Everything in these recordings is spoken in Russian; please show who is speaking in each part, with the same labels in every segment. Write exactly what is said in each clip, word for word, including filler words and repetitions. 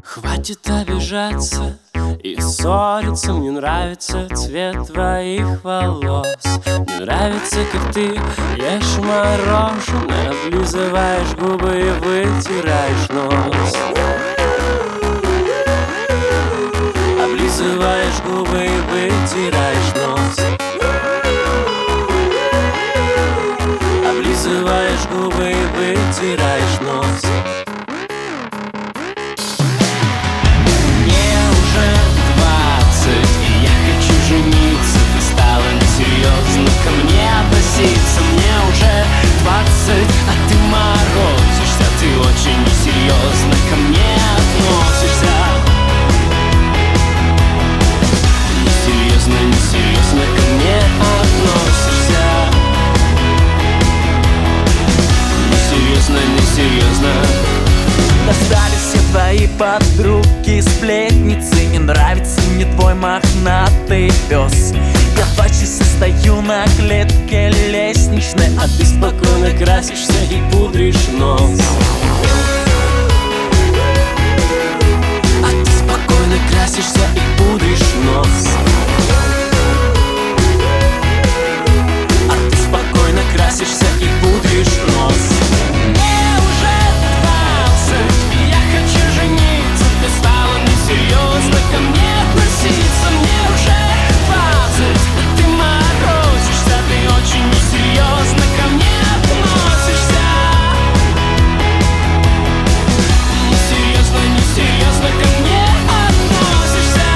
Speaker 1: Хватит обижаться и ссориться. Мне нравится цвет твоих волос. Мне нравится, как ты ешь мороженое, облизываешь губы и вытираешь нос. Облизываешь губы и вытираешь нос. Облизываешь губы и вытираешь нос. Мне уже двадцать, а ты морозишься. Ты очень несерьезно ко мне относишься. Несерьезно, несерьезно ко мне относишься. Несерьезно, несерьезно.
Speaker 2: Достали все твои подруги, сплетницы. Не нравится мне твой мохнатый пес. Я два часа стою на клетке лестничной,
Speaker 1: а ты спокойно красишься и пудришь нос. А ты спокойно красишься и пудришь нос. А ты спокойно красишься и пудришь нос. Мне уже двадцать, и я хочу жениться. Ты стала несерьезно ко мне относиться. Мне уже двадцать, а ты морозишься. Ты очень несерьезно ко мне относишься. Несерьезно, несерьезно ко мне относишься.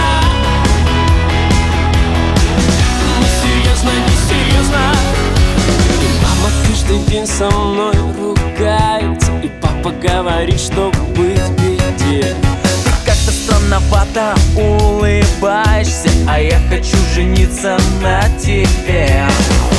Speaker 1: Несерьезно, несерьезно. И мама каждый день со мной ругается, и папа говорит, что быть в беде.
Speaker 2: Ты как-то странновато улыбаешься, а я хочу жениться на тебе.